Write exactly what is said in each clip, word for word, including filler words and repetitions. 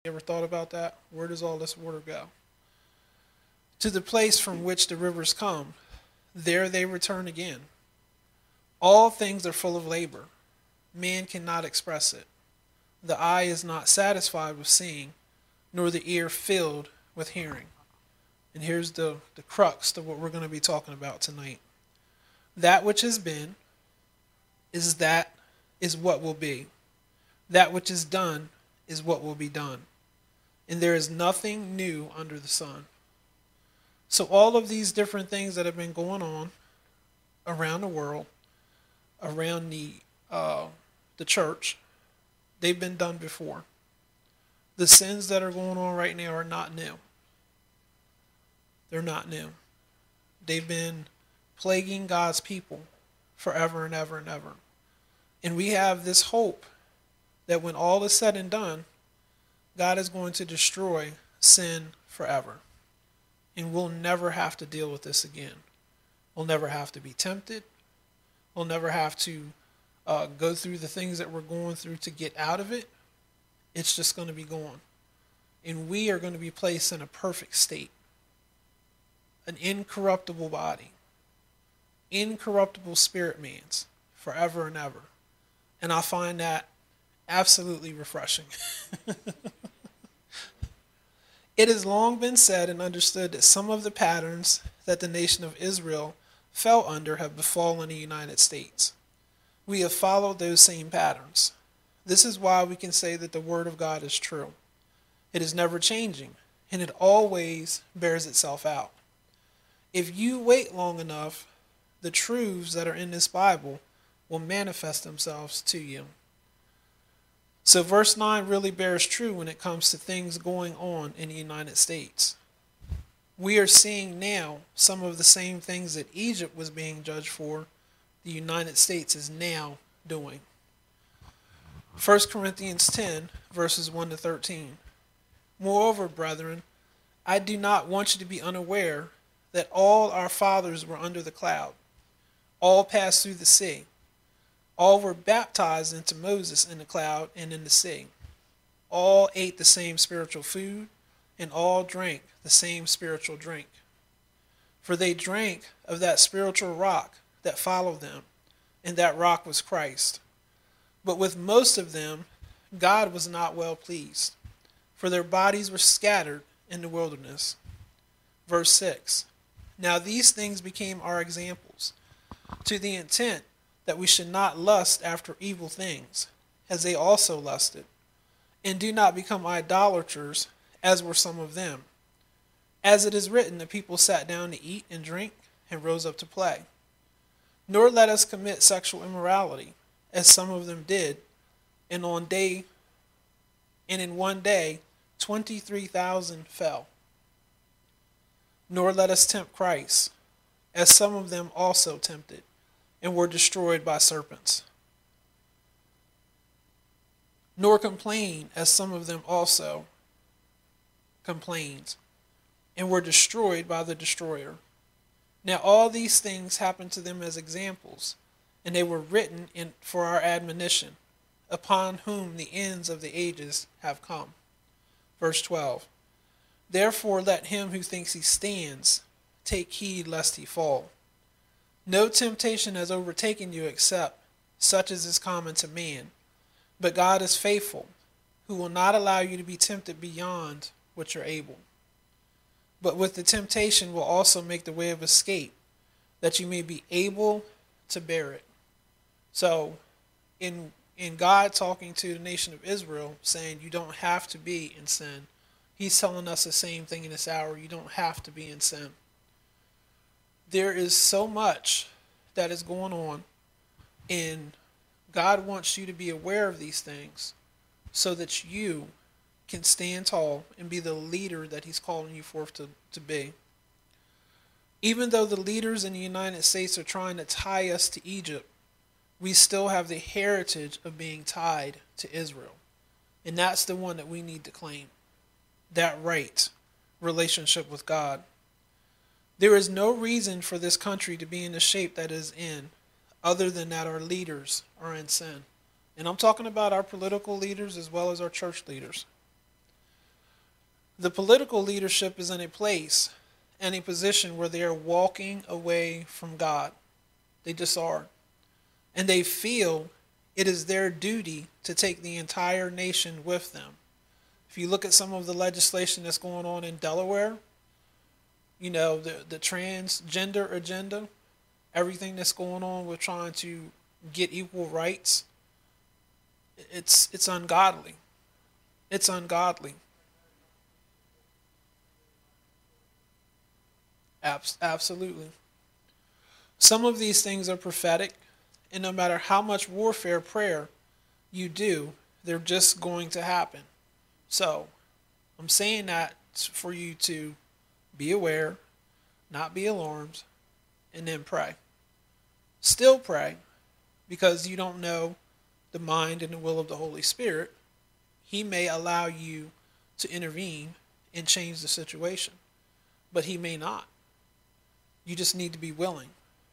You ever thought about that? Where does all this water go? To the place from which the rivers come. There they return again. All things are full of labor. Man cannot express it. The eye is not satisfied with seeing, nor the ear filled with hearing. And here's the, the crux to what we're going to be talking about tonight. That which has been is that is what will be. That which is done is what will be done. And there is nothing new under the sun. So all of these different things that have been going on around the world, around the uh, the church, they've been done before. The sins that are going on right now are not new. They're not new. They've been plaguing God's people forever and ever and ever. And we have this hope that when all is said and done, God is going to destroy sin forever. And we'll never have to deal with this again. We'll never have to be tempted. We'll never have to uh, go through the things that we're going through to get out of it. It's just going to be gone. And we are going to be placed in a perfect state. An incorruptible body. Incorruptible spirit man's forever and ever. And I find that absolutely refreshing. It has long been said and understood that some of the patterns that the nation of Israel fell under have befallen the United States. We have followed those same patterns. This is why we can say that the Word of God is true. It is never changing, and it always bears itself out. If you wait long enough, the truths that are in this Bible will manifest themselves to you. So verse nine really bears true when it comes to things going on in the United States. We are seeing now some of the same things that Egypt was being judged for, the United States is now doing. First Corinthians ten, verses one to thirteen. Moreover, brethren, I do not want you to be unaware that all our fathers were under the cloud. All passed through the sea. All were baptized into Moses in the cloud and in the sea. All ate the same spiritual food, and all drank the same spiritual drink. For they drank of that spiritual rock that followed them, and that rock was Christ. But with most of them, God was not well pleased, for their bodies were scattered in the wilderness. Verse six. Now these things became our examples, to the intent that we should not lust after evil things, as they also lusted, and do not become idolaters, as were some of them. As it is written, the people sat down to eat and drink, and rose up to play. Nor let us commit sexual immorality, as some of them did, and on day, and in one day, twenty-three thousand fell. Nor let us tempt Christ, as some of them also tempted, and were destroyed by serpents. Nor complain, as some of them also complained, and were destroyed by the destroyer. Now all these things happened to them as examples, and they were written in for our admonition, upon whom the ends of the ages have come. Verse twelve. Therefore let him who thinks he stands take heed lest he fall. No temptation has overtaken you except such as is common to man. But God is faithful, who will not allow you to be tempted beyond what you're able. But with the temptation will also make the way of escape, that you may be able to bear it. So, in in God talking to the nation of Israel, saying you don't have to be in sin, He's telling us the same thing in this hour. You don't have to be in sin. There is so much that is going on, and God wants you to be aware of these things so that you can stand tall and be the leader that He's calling you forth to, to be. Even though the leaders in the United States are trying to tie us to Egypt, we still have the heritage of being tied to Israel. And that's the one that we need to claim. That right relationship with God. There is no reason for this country to be in the shape that it is in, other than that our leaders are in sin. And I'm talking about our political leaders as well as our church leaders. The political leadership is in a place and a position where they are walking away from God. They just are. And they feel it is their duty to take the entire nation with them. If you look at some of the legislation that's going on in Delaware, you know, the, the transgender agenda, everything that's going on with trying to get equal rights, it's it's ungodly. It's ungodly. Abs- absolutely. Some of these things are prophetic, and no matter how much warfare prayer you do, they're just going to happen. So, I'm saying that for you to be aware, not be alarmed, and then pray. Still pray, because you don't know the mind and the will of the Holy Spirit. He may allow you to intervene and change the situation, but he may not. You just need to be willing.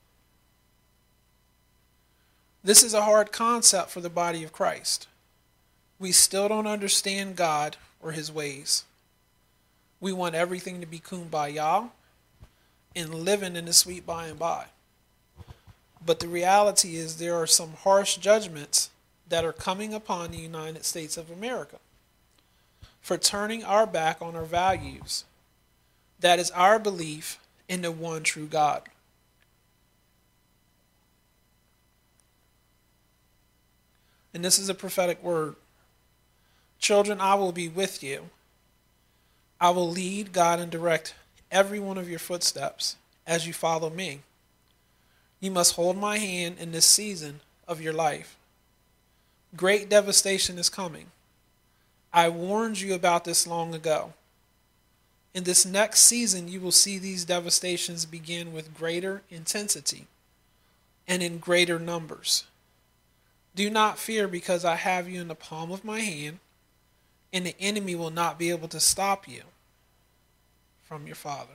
This is a hard concept for the body of Christ. We still don't understand God or his ways. We want everything to be kumbaya and living in the sweet by and by. But the reality is there are some harsh judgments that are coming upon the United States of America for turning our back on our values. That is our belief in the one true God. And this is a prophetic word. Children, I will be with you. I will lead, guide, and direct every one of your footsteps as you follow me. You must hold my hand in this season of your life. Great devastation is coming. I warned you about this long ago. In this next season, you will see these devastations begin with greater intensity and in greater numbers. Do not fear, because I have you in the palm of my hand, and the enemy will not be able to stop you from your Father.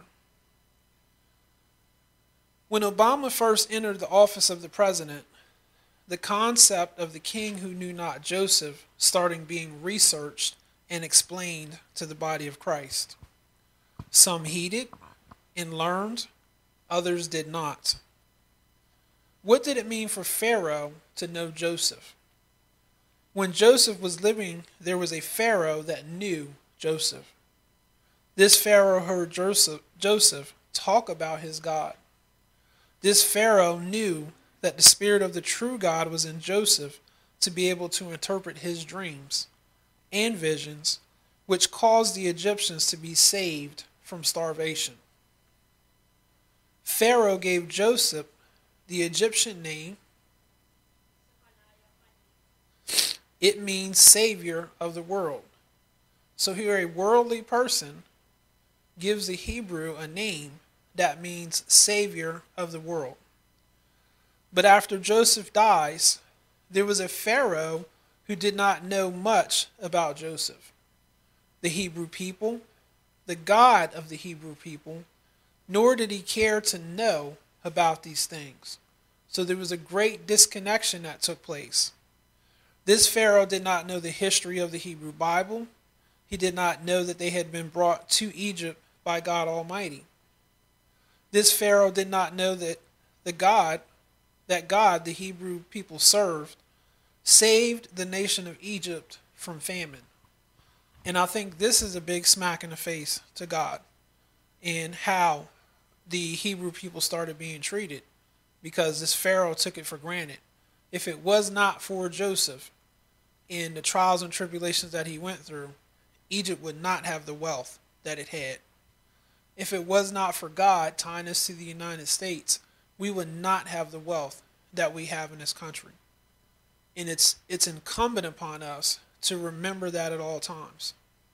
When Obama first entered the office of the president, the concept of the king who knew not Joseph started being researched and explained to the body of Christ. Some heeded and learned, others did not. What did it mean for Pharaoh to know Joseph? When Joseph was living, there was a Pharaoh that knew Joseph. This Pharaoh heard Joseph, Joseph talk about his God. This Pharaoh knew that the spirit of the true God was in Joseph to be able to interpret his dreams and visions, which caused the Egyptians to be saved from starvation. Pharaoh gave Joseph the Egyptian name. It means Savior of the world. So here a worldly person gives the Hebrew a name that means Savior of the world. But after Joseph dies, there was a Pharaoh who did not know much about Joseph, the Hebrew people, the God of the Hebrew people, nor did he care to know about these things. So there was a great disconnection that took place. This Pharaoh did not know the history of the Hebrew Bible. He did not know that they had been brought to Egypt by God Almighty. This Pharaoh did not know that the God, that God the Hebrew people served, saved the nation of Egypt from famine. And I think this is a big smack in the face to God and how the Hebrew people started being treated, because this Pharaoh took it for granted. If it was not for Joseph and the trials and tribulations that he went through, Egypt would not have the wealth that it had. If it was not for God tying us to the United States, we would not have the wealth that we have in this country. And it's it's incumbent upon us to remember that at all times.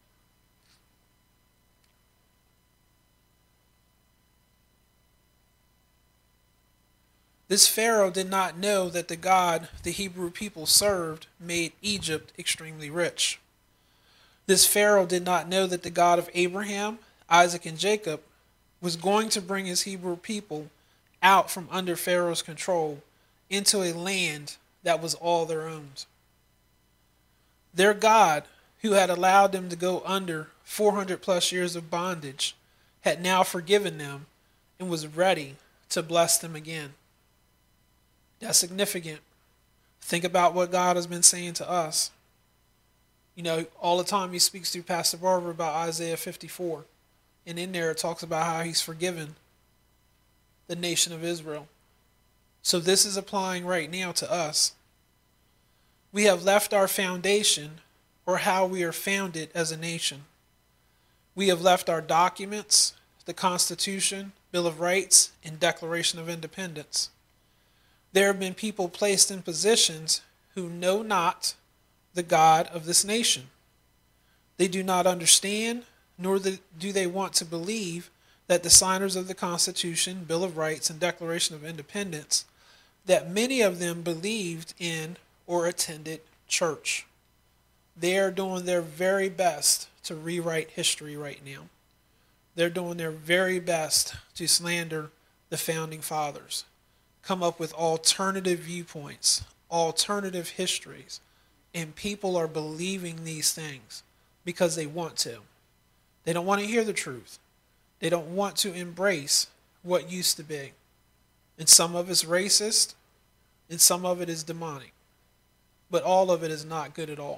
This Pharaoh did not know that the God the Hebrew people served made Egypt extremely rich. This Pharaoh did not know that the God of Abraham, Isaac, and Jacob was going to bring his Hebrew people out from under Pharaoh's control into a land that was all their own. Their God, who had allowed them to go under four hundred plus years of bondage, had now forgiven them and was ready to bless them again. That's significant. Think about what God has been saying to us. You know, all the time he speaks through Pastor Barbara about Isaiah fifty-four. And in there it talks about how he's forgiven the nation of Israel. So this is applying right now to us. We have left our foundation, or how we are founded as a nation. We have left our documents, the Constitution, Bill of Rights, and Declaration of Independence. There have been people placed in positions who know not the God of this nation. They do not understand, nor do they want to believe that the signers of the Constitution, Bill of Rights, and Declaration of Independence, that many of them believed in or attended church. They are doing their very best to rewrite history right now. They're doing their very best to slander the founding fathers, come up with alternative viewpoints, alternative histories, and people are believing these things because they want to. They don't want to hear the truth. They don't want to embrace what used to be. And some of it's racist, and some of it is demonic. But all of it is not good at all.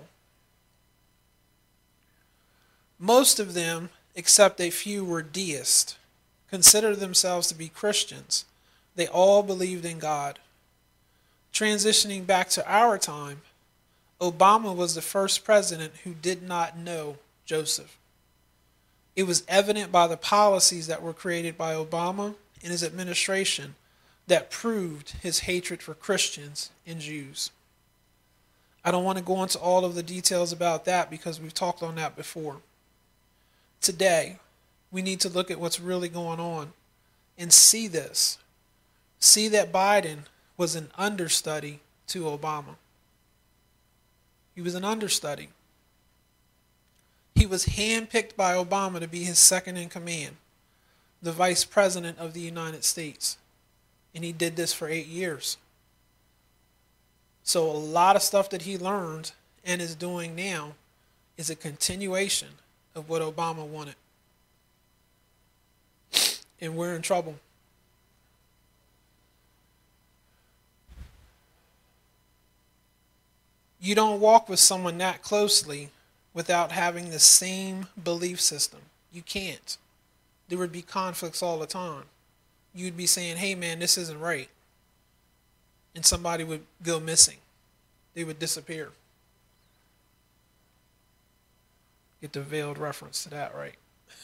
Most of them, except a few, were deists, considered themselves to be Christians. They all believed in God. Transitioning back to our time, Obama was the first president who did not know Joseph. It was evident by the policies that were created by Obama and his administration that proved his hatred for Christians and Jews. I don't want to go into all of the details about that because we've talked on that before. Today, we need to look at what's really going on and see this. See that Biden was an understudy to Obama. He was an understudy. He was handpicked by Obama to be his second in command, the vice president of the United States. And he did this for eight years. So a lot of stuff that he learned and is doing now is a continuation of what Obama wanted. And we're in trouble. You don't walk with someone that closely without having the same belief system. You can't. There would be conflicts all the time. You'd be saying, hey man, this isn't right. And somebody would go missing. They would disappear. Get the veiled reference to that right.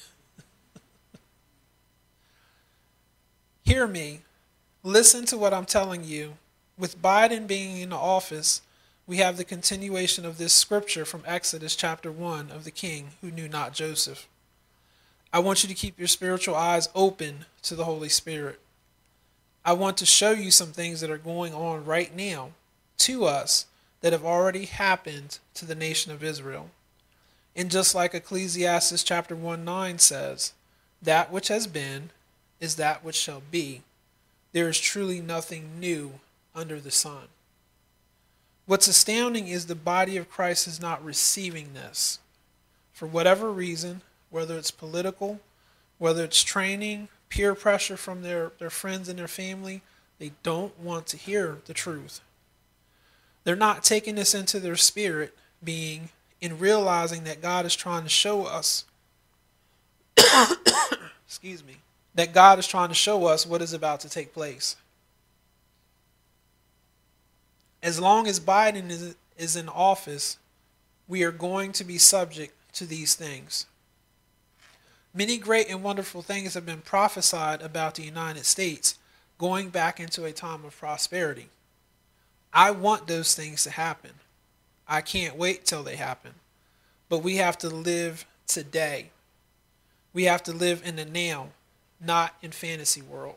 Hear me. Listen to what I'm telling you. With Biden being in the office, we have the continuation of this scripture from Exodus chapter one of the king who knew not Joseph. I want you to keep your spiritual eyes open to the Holy Spirit. I want to show you some things that are going on right now to us that have already happened to the nation of Israel. And just like Ecclesiastes chapter one nine says, that which has been is that which shall be. There is truly nothing new under the sun. What's astounding is the body of Christ is not receiving this. For whatever reason, whether it's political, whether it's training, peer pressure from their, their friends and their family, they don't want to hear the truth. They're not taking this into their spirit being in realizing that God is trying to show us, excuse me, that God is trying to show us what is about to take place. As long as Biden is, is in office, we are going to be subject to these things. Many great and wonderful things have been prophesied about the United States going back into a time of prosperity. I want those things to happen. I can't wait till they happen. But we have to live today. We have to live in the now, not in fantasy world.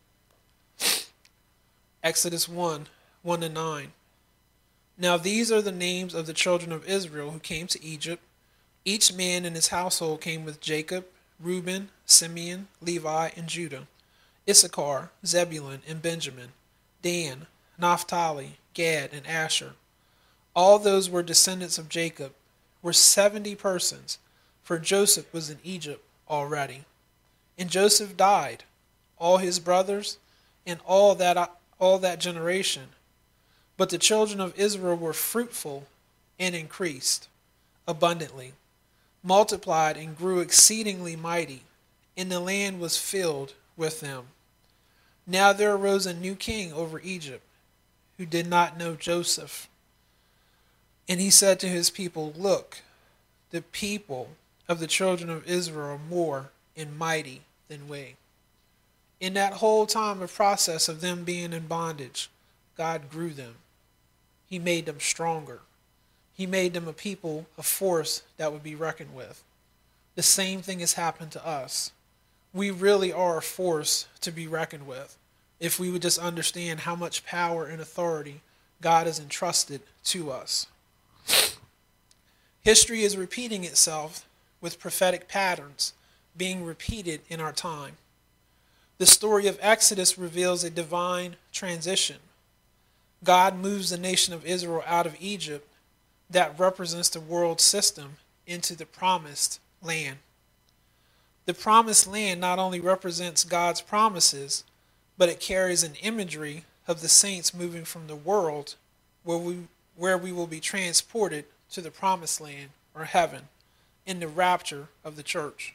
Exodus one, one to nine. Now these are the names of the children of Israel who came to Egypt. Each man in his household came with Jacob, Reuben, Simeon, Levi, and Judah, Issachar, Zebulun, and Benjamin, Dan, Naphtali, Gad, and Asher. All those were descendants of Jacob. were seventy persons, for Joseph was in Egypt already. And Joseph died, all his brothers, and all that all that generation. But the children of Israel were fruitful and increased abundantly, multiplied and grew exceedingly mighty, and the land was filled with them. Now there arose a new king over Egypt, who did not know Joseph. And he said to his people, Look, the people of the children of Israel are more and mighty than we. In that whole time of process of them being in bondage, God grew them. He made them stronger. He made them a people, a force that would be reckoned with. The same thing has happened to us. We really are a force to be reckoned with if we would just understand how much power and authority God has entrusted to us. History is repeating itself with prophetic patterns being repeated in our time. The story of Exodus reveals a divine transition. God moves the nation of Israel out of Egypt, that represents the world system, into the promised land. The promised land not only represents God's promises, but it carries an imagery of the saints moving from the world where we, where we will be transported to the promised land, or heaven, in the rapture of the church.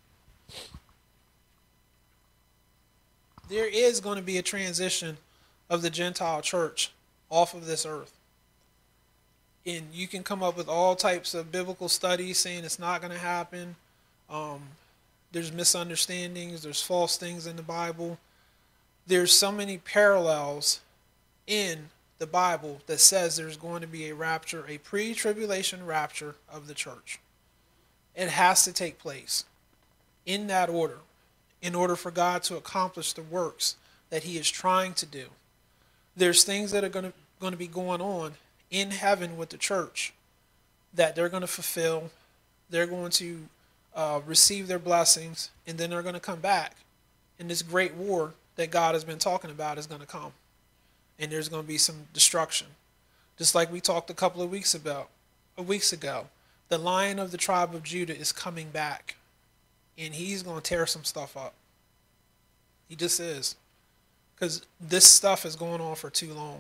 There is going to be a transition of the Gentile church off of this earth. And you can come up with all types of biblical studies saying it's not going to happen. Um, there's misunderstandings. There's false things in the Bible. There's so many parallels in the Bible that says there's going to be a rapture, a pre-tribulation rapture of the church. It has to take place in that order, in order for God to accomplish the works that he is trying to do. There's things that are going to, going to be going on in heaven with the church that they're going to fulfill. They're going to uh, receive their blessings, and then they're going to come back. And this great war that God has been talking about is going to come. And there's going to be some destruction. Just like we talked a couple of weeks about, weeks ago. The Lion of the tribe of Judah is coming back. And he's going to tear some stuff up. He just is. Because this stuff is going on for too long.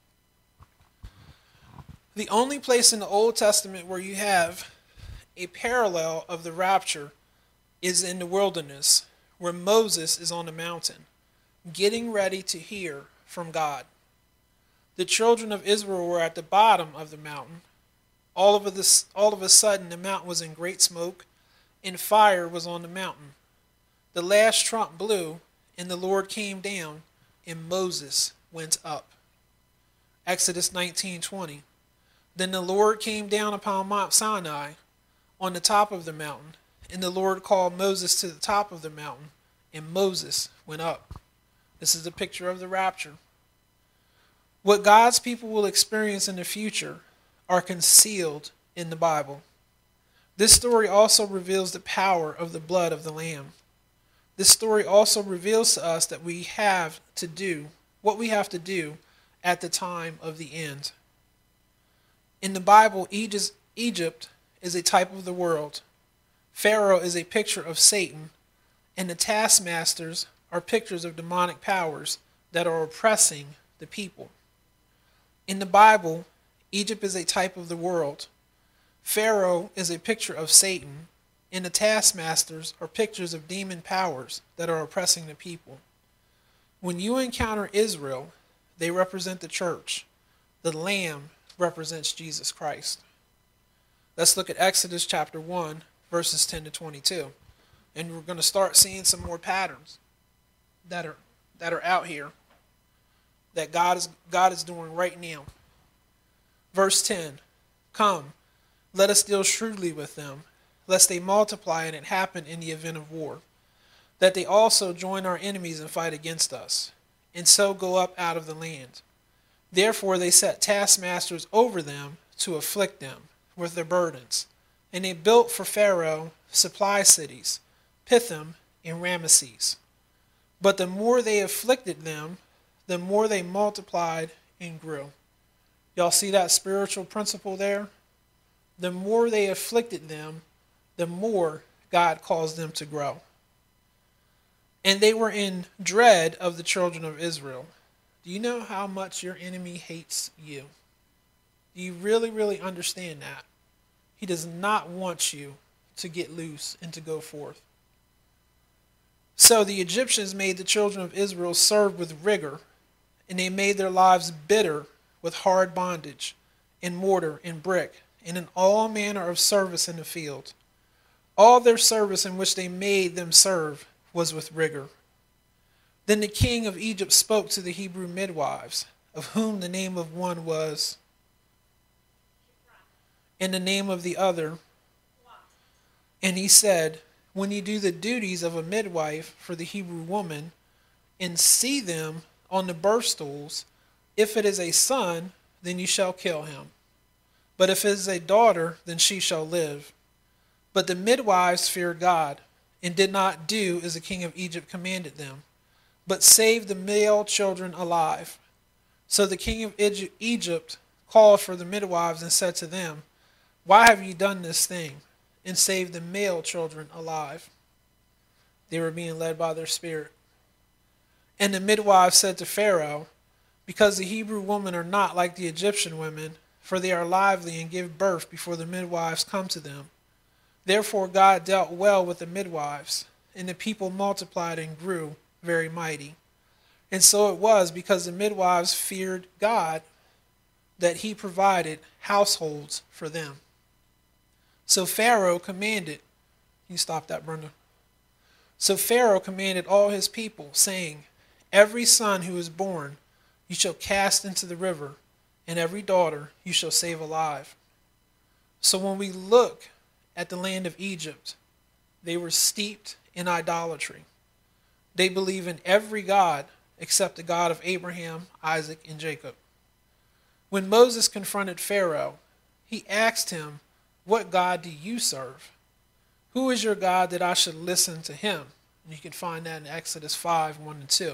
The only place in the Old Testament where you have a parallel of the rapture is in the wilderness, where Moses is on the mountain, getting ready to hear from God. The children of Israel were at the bottom of the mountain. All of, this, all of a sudden, the mountain was in great smoke, and fire was on the mountain. The last trump blew, and the Lord came down, and Moses went up. Exodus nineteen twenty. Then the Lord came down upon Mount Sinai on the top of the mountain, and the Lord called Moses to the top of the mountain, and Moses went up. This is a picture of the rapture. What God's people will experience in the future are concealed in the Bible. This story also reveals the power of the blood of the Lamb. This story also reveals to us that we have to do what we have to do at the time of the end. In the Bible, Egypt is a type of the world. Pharaoh is a picture of Satan, and the taskmasters are pictures of demonic powers that are oppressing the people. In the Bible, Egypt is a type of the world. Pharaoh is a picture of Satan, and the taskmasters are pictures of demon powers that are oppressing the people. When you encounter Israel, they represent the church. The Lamb represents Jesus Christ. Let's look at Exodus chapter one, verses ten to twenty-two. And we're going to start seeing some more patterns that are that are out here that God is God is doing right now. Verse ten. Come, let us deal shrewdly with them, lest they multiply and it happen in the event of war, that they also join our enemies and fight against us, and so go up out of the land. Therefore they set taskmasters over them to afflict them with their burdens. And they built for Pharaoh supply cities, Pithom and Ramesses. But the more they afflicted them, the more they multiplied and grew. Y'all see that spiritual principle there? the more they afflicted them, the more God caused them to grow. And they were in dread of the children of Israel. Do you know how much your enemy hates you? Do you really, really understand that? He does not want you to get loose and to go forth. So the Egyptians made the children of Israel serve with rigor, and they made their lives bitter with hard bondage, in mortar and brick, and in all manner of service in the field. All their service in which they made them serve was with rigor. Then the king of Egypt spoke to the Hebrew midwives, of whom the name of one was, and the name of the other. And he said, when you do the duties of a midwife for the Hebrew woman, and see them on the birth stools, if it is a son, then you shall kill him. But if it is a daughter, then she shall live. But the midwives feared God, and did not do as the king of Egypt commanded them, but saved the male children alive. So the king of Egypt called for the midwives and said to them, why have you done this thing, and saved the male children alive? They were being led by their spirit. And the midwives said to Pharaoh, because the Hebrew women are not like the Egyptian women, for they are lively and give birth before the midwives come to them. Therefore God dealt well with the midwives, and the people multiplied and grew very mighty. And so it was, because the midwives feared God, that he provided households for them. So Pharaoh commanded, you stop that, Brenda. So Pharaoh commanded all his people, saying, every son who is born you shall cast into the river, and every daughter you shall save alive. So when we look at the land of Egypt, they were steeped in idolatry. They believe in every god except the God of Abraham, Isaac, and Jacob. When Moses confronted Pharaoh, he asked him, what God do you serve? Who is your God that I should listen to him? And you can find that in Exodus five, one and two.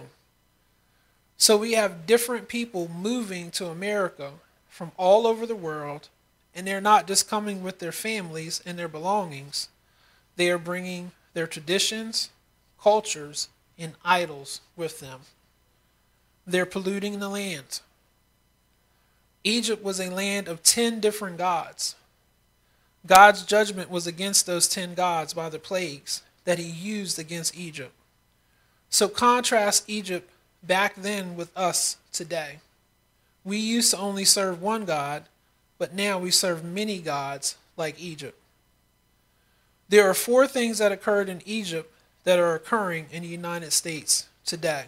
So we have different people moving to America from all over the world, and they're not just coming with their families and their belongings. They are bringing their traditions, cultures, and idols with them. They're polluting the land. Egypt was a land of ten different gods. God's judgment was against those ten gods by the plagues that he used against Egypt. So contrast Egypt back then with us today. We used to only serve one God, but now we serve many gods like Egypt. There are four things that occurred in Egypt that are occurring in the United States today.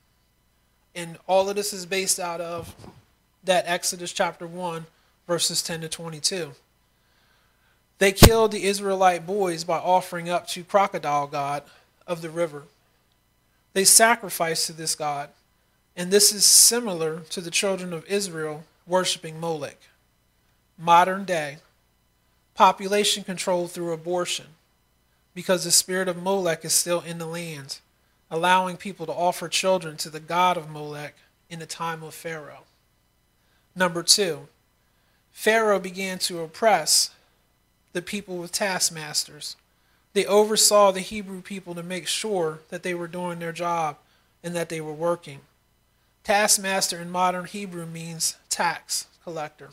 And all of this is based out of that Exodus chapter one, verses ten to twenty-two. They killed the Israelite boys by offering up to crocodile god of the river. They sacrificed to this god, and this is similar to the children of Israel worshiping Molech. Modern day, population control through abortion, because the spirit of Molech is still in the land, allowing people to offer children to the god of Molech in the time of Pharaoh. Number two, Pharaoh began to oppress the people with taskmasters. They oversaw the Hebrew people to make sure that they were doing their job and that they were working. Taskmaster in modern Hebrew means tax collector.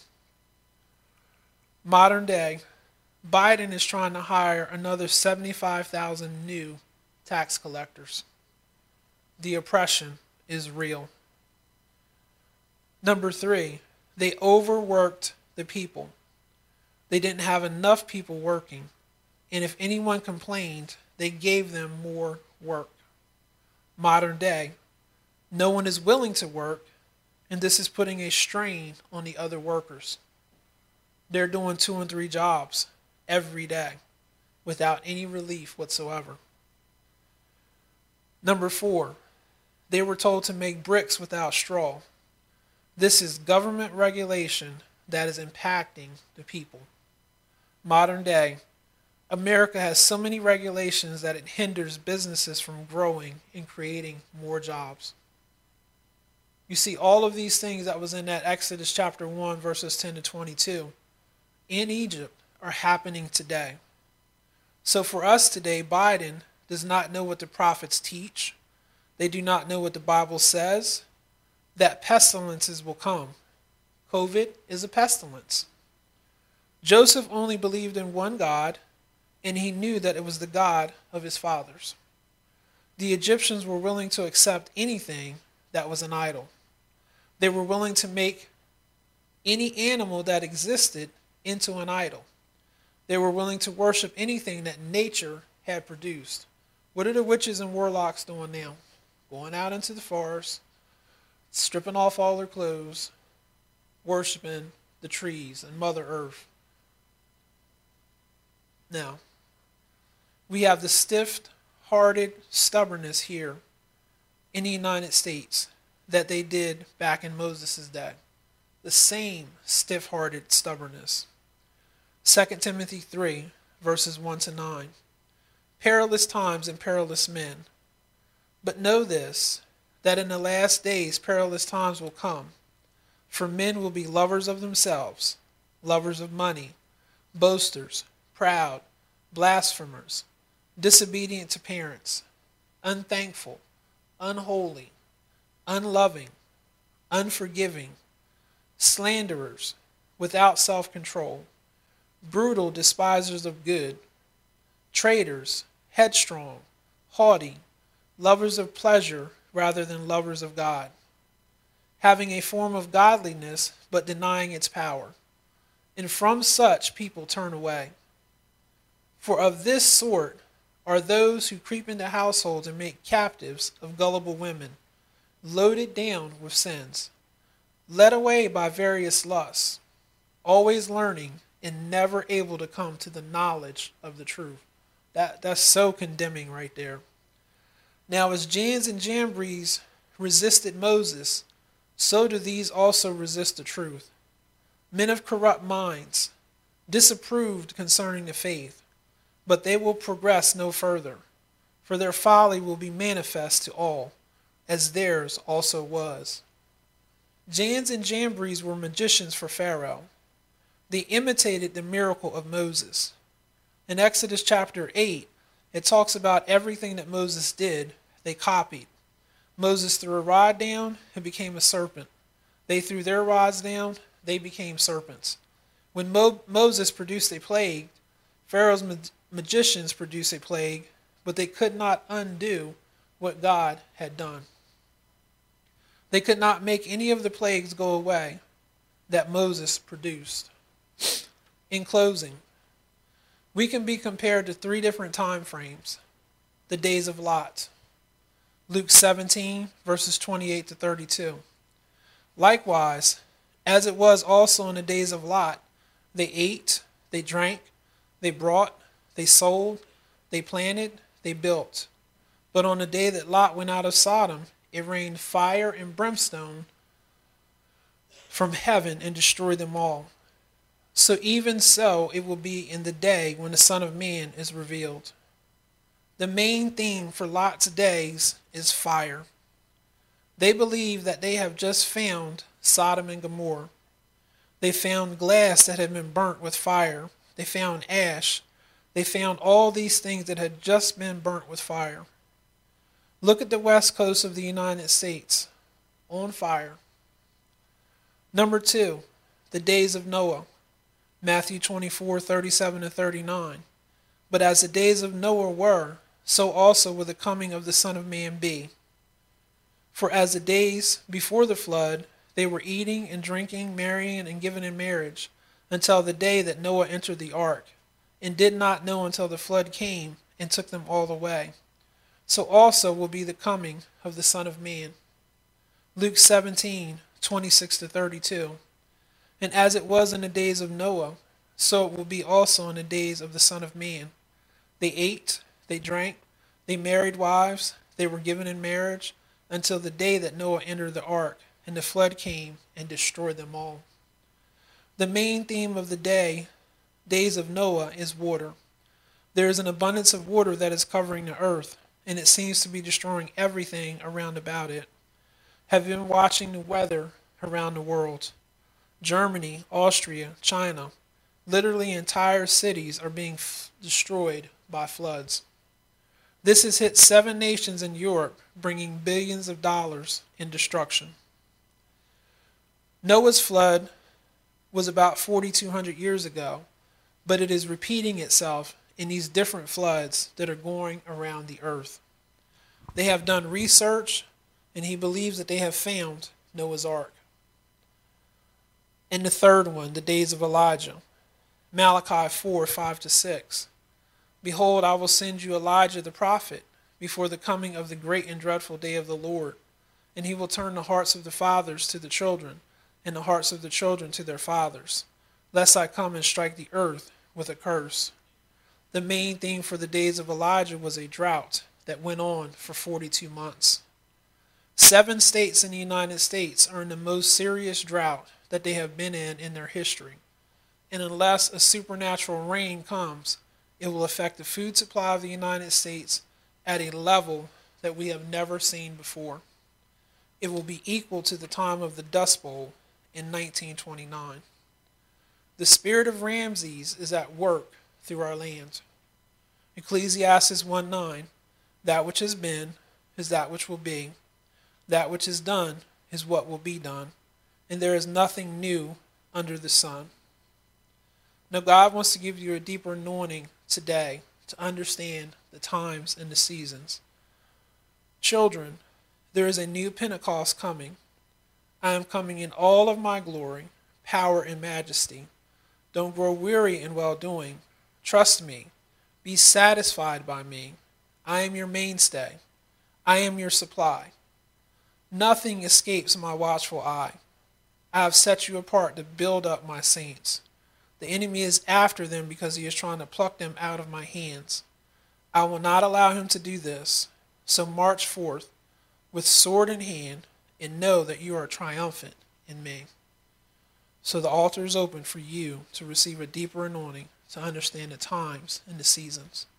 Modern day, Biden is trying to hire another seventy-five thousand new tax collectors. The oppression is real. Number three, they overworked the people. They didn't have enough people working. And if anyone complained, they gave them more work. Modern day, no one is willing to work, and this is putting a strain on the other workers. They're doing two and three jobs every day without any relief whatsoever. Number four, they were told to make bricks without straw. This is government regulation that is impacting the people. Modern day, America has so many regulations that it hinders businesses from growing and creating more jobs. You see, all of these things that was in that Exodus chapter one, verses ten to twenty-two, in Egypt are happening today. So for us today, Biden does not know what the prophets teach. They do not know what the Bible says, that pestilences will come. COVID is a pestilence. Joseph only believed in one God, and he knew that it was the God of his fathers. The Egyptians were willing to accept anything that was an idol. They were willing to make any animal that existed into an idol. They were willing to worship anything that nature had produced. What are the witches and warlocks doing now? Going out into the forest, stripping off all their clothes, worshiping the trees and Mother Earth. Now, we have the stiff-hearted stubbornness here in the United States that they did back in Moses' day. The same stiff-hearted stubbornness. Second Timothy three, verses one to nine. Perilous times and perilous men. But know this, that in the last days perilous times will come. For men will be lovers of themselves, lovers of money, boasters, proud, blasphemers, disobedient to parents, unthankful, unholy, unloving, unforgiving, slanderers, without self-control, brutal despisers of good, traitors, headstrong, haughty, lovers of pleasure rather than lovers of God, having a form of godliness but denying its power. And from such people turn away. For of this sort are those who creep into households and make captives of gullible women, loaded down with sins, led away by various lusts, always learning and never able to come to the knowledge of the truth. That, that's so condemning right there. Now, as Jannes and Jambres resisted Moses, so do these also resist the truth. Men of corrupt minds, disapproved concerning the faith, but they will progress no further, for their folly will be manifest to all, as theirs also was. Jannes and Jambres were magicians for Pharaoh. They imitated the miracle of Moses. In Exodus chapter eight, it talks about everything that Moses did, they copied. Moses threw a rod down, it became a serpent. They threw their rods down, they became serpents. When Mo- Moses produced a plague, Pharaoh's ma- magicians produced a plague, but they could not undo what God had done. They could not make any of the plagues go away that Moses produced. In closing, we can be compared to three different time frames. The days of Lot. Luke seventeen, verses twenty-eight to thirty-two. Likewise, as it was also in the days of Lot, they ate, they drank, they brought, they sold, they planted, they built. But on the day that Lot went out of Sodom, it rained fire and brimstone from heaven and destroyed them all. So even so it will be in the day when the Son of Man is revealed. The main theme for Lot's days is fire. They believe that they have just found Sodom and Gomorrah. They found glass that had been burnt with fire. They found ash. They found all these things that had just been burnt with fire. Look at the west coast of the United States, on fire. Number two, the days of Noah. Matthew twenty-four, thirty-seven to thirty-nine. But as the days of Noah were, so also will the coming of the Son of Man be. For as the days before the flood, they were eating and drinking, marrying and giving in marriage, until the day that Noah entered the ark, and did not know until the flood came and took them all away. So also will be the coming of the Son of Man. Luke seventeen, twenty-six to thirty-two. And as it was in the days of Noah, so it will be also in the days of the Son of Man. They ate, they drank, they married wives, they were given in marriage, until the day that Noah entered the ark, and the flood came and destroyed them all. The main theme of the day, days of Noah, is water. There is an abundance of water that is covering the earth, and it seems to be destroying everything around about it. Have you been watching the weather around the world? Germany, Austria, China, Literally, entire cities are being f- destroyed by floods. This has hit seven nations in Europe, bringing billions of dollars in destruction. Noah's flood was about forty-two hundred years ago, but it is repeating itself in these different floods that are going around the earth. They have done research, and he believes that they have found Noah's Ark. And the third one, the days of Elijah. Malachi four, five to six. Behold, I will send you Elijah the prophet before the coming of the great and dreadful day of the Lord. And he will turn the hearts of the fathers to the children, and the hearts of the children to their fathers, lest I come and strike the earth with a curse. The main thing for the days of Elijah was a drought that went on for forty-two months. Seven states in the United States are in the most serious drought that they have been in in their history. And unless a supernatural rain comes, it will affect the food supply of the United States at a level that we have never seen before. It will be equal to the time of the Dust Bowl in nineteen twenty-nine. The spirit of Ramses is at work through our land. Ecclesiastes one nine, that which has been is that which will be. That which is done is what will be done. And there is nothing new under the sun. Now God wants to give you a deeper anointing today to understand the times and the seasons. Children, there is a new Pentecost coming. I am coming in all of my glory, power, and majesty. Don't grow weary in well-doing. Trust me. Be satisfied by me. I am your mainstay. I am your supply. Nothing escapes my watchful eye. I have set you apart to build up my saints. The enemy is after them because he is trying to pluck them out of my hands. I will not allow him to do this. So march forth with sword in hand and know that you are triumphant in me. So the altar is open for you to receive a deeper anointing to understand the times and the seasons.